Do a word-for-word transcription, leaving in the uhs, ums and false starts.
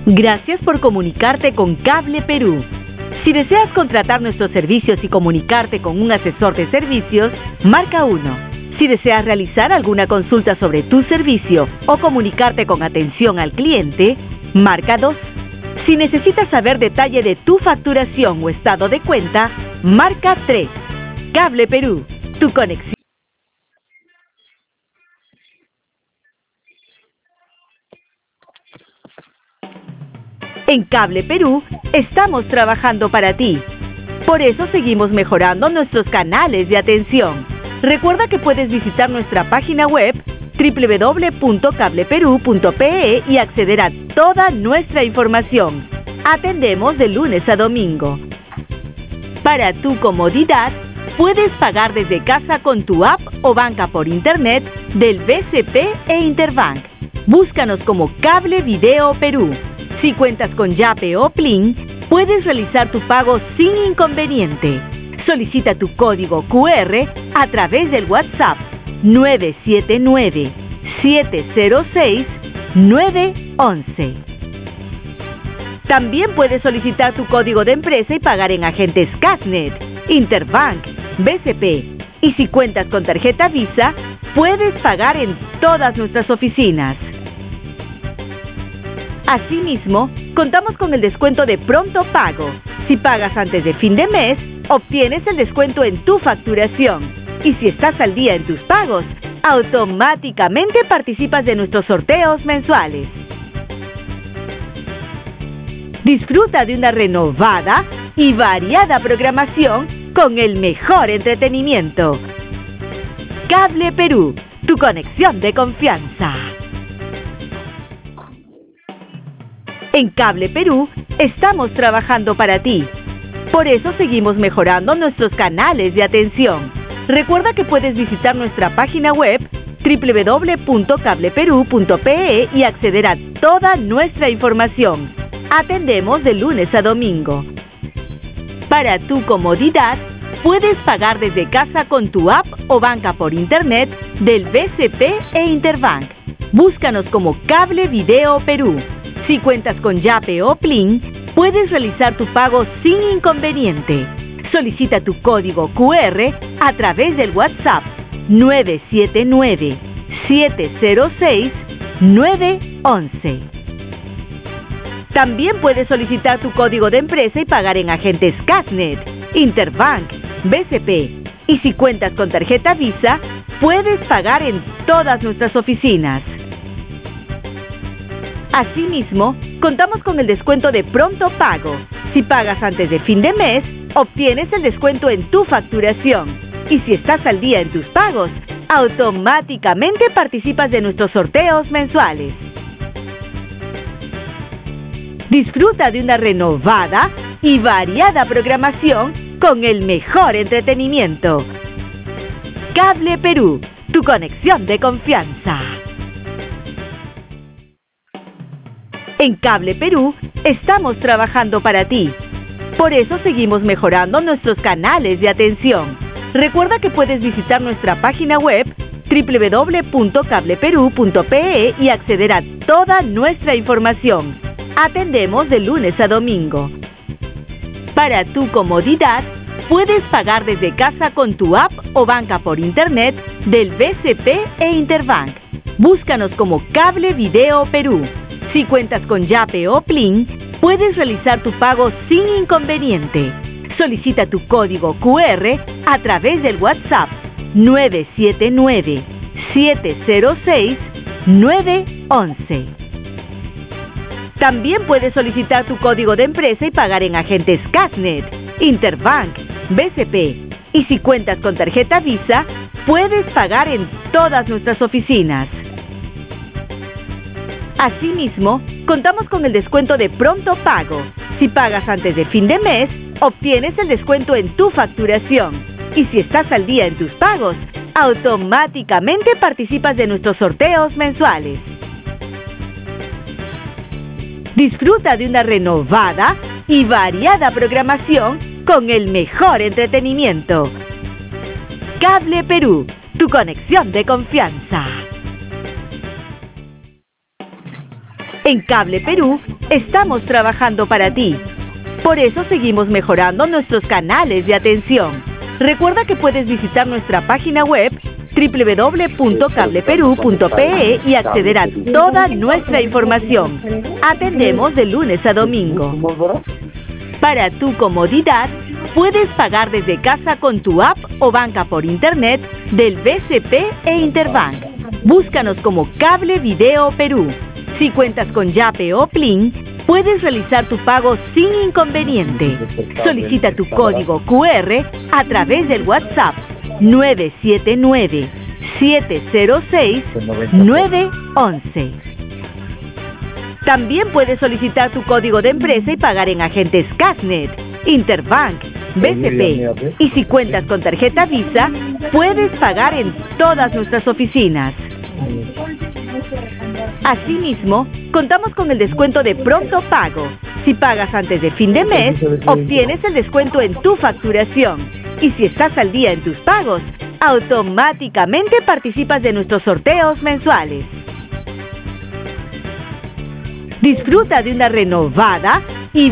Gracias por comunicarte con Cable Perú. Si deseas contratar nuestros servicios y comunicarte con un asesor de servicios, marca uno. Si deseas realizar alguna consulta sobre tu servicio o comunicarte con atención al cliente, marca dos. Si necesitas saber detalle de tu facturación o estado de cuenta, marca tres. Cable Perú, tu conexión. En Cable Perú, estamos trabajando para ti. Por eso seguimos mejorando nuestros canales de atención. Recuerda que puedes visitar nuestra página web doble u doble u doble u punto cable perú punto pe e y acceder a toda nuestra información. Atendemos de lunes a domingo. Para tu comodidad, puedes pagar desde casa con tu app o banca por internet del B C P e Interbank. Búscanos como Cable Video Perú. Si cuentas con Yape o Plin, puedes realizar tu pago sin inconveniente. Solicita tu código cu erre a través del WhatsApp nueve siete nueve, siete cero seis, nueve once. También puedes solicitar tu código de empresa y pagar en agentes Cashnet, Interbank, B C P. Y si cuentas con tarjeta Visa, puedes pagar en todas nuestras oficinas. Asimismo, contamos con el descuento de Pronto Pago. Si pagas antes de fin de mes, obtienes el descuento en tu facturación. Y si estás al día en tus pagos, automáticamente participas de nuestros sorteos mensuales. Disfruta de una renovada y variada programación con el mejor entretenimiento. Cable Perú, tu conexión de confianza. En Cable Perú, estamos trabajando para ti. Por eso seguimos mejorando nuestros canales de atención. Recuerda que puedes visitar nuestra página web doble u doble u doble u punto cable perú punto pe e y acceder a toda nuestra información. Atendemos de lunes a domingo. Para tu comodidad, puedes pagar desde casa con tu app o banca por internet del B C P e Interbank. Búscanos como Cable Video Perú. Si cuentas con Yape o Plin, puedes realizar tu pago sin inconveniente. Solicita tu código cu erre a través del WhatsApp nueve siete nueve, siete cero seis, nueve once. También puedes solicitar tu código de empresa y pagar en agentes Cashnet, Interbank, B C P. Y si cuentas con tarjeta Visa, puedes pagar en todas nuestras oficinas. Asimismo, contamos con el descuento de Pronto Pago. Si pagas antes de fin de mes, obtienes el descuento en tu facturación. Y si estás al día en tus pagos, automáticamente participas de nuestros sorteos mensuales. Disfruta de una renovada y variada programación con el mejor entretenimiento. Cable Perú, tu conexión de confianza. En Cable Perú, estamos trabajando para ti. Por eso seguimos mejorando nuestros canales de atención. Recuerda que puedes visitar nuestra página web doble u doble u doble u punto cable perú punto pe e y acceder a toda nuestra información. Atendemos de lunes a domingo. Para tu comodidad, puedes pagar desde casa con tu app o banca por internet del B C P e Interbank. Búscanos como Cable Video Perú. Si cuentas con Yape o Plin, puedes realizar tu pago sin inconveniente. Solicita tu código cu erre a través del WhatsApp nueve siete nueve, siete cero seis, nueve once. También puedes solicitar tu código de empresa y pagar en agentes Cashnet, Interbank, B C P. Y si cuentas con tarjeta Visa, puedes pagar en todas nuestras oficinas. Asimismo, contamos con el descuento de Pronto Pago. Si pagas antes de fin de mes, obtienes el descuento en tu facturación. Y si estás al día en tus pagos, automáticamente participas de nuestros sorteos mensuales. Disfruta de una renovada y variada programación con el mejor entretenimiento. Cable Perú, tu conexión de confianza. En Cable Perú, Estamos trabajando para ti. Por eso seguimos mejorando nuestros canales de atención. Recuerda que puedes visitar nuestra página web doble u doble u doble u punto cable perú punto pe e y acceder a toda nuestra información. Atendemos de lunes a domingo. Para tu comodidad, puedes pagar desde casa con tu app o banca por internet del B C P e Interbank. Búscanos como Cable Video Perú. Si cuentas con Yape o Plin, puedes realizar tu pago sin inconveniente. Solicita tu código cu erre a través del WhatsApp nueve siete nueve, siete cero seis, nueve uno uno. También puedes solicitar tu código de empresa y pagar en agentes Casnet, Interbank, B C P. Y si cuentas con tarjeta Visa, puedes pagar en todas nuestras oficinas. Asimismo, contamos con el descuento de pronto pago. Si pagas antes de fin de mes, obtienes el descuento en tu facturación. Y si estás al día en tus pagos, automáticamente participas de nuestros sorteos mensuales. Disfruta de una renovada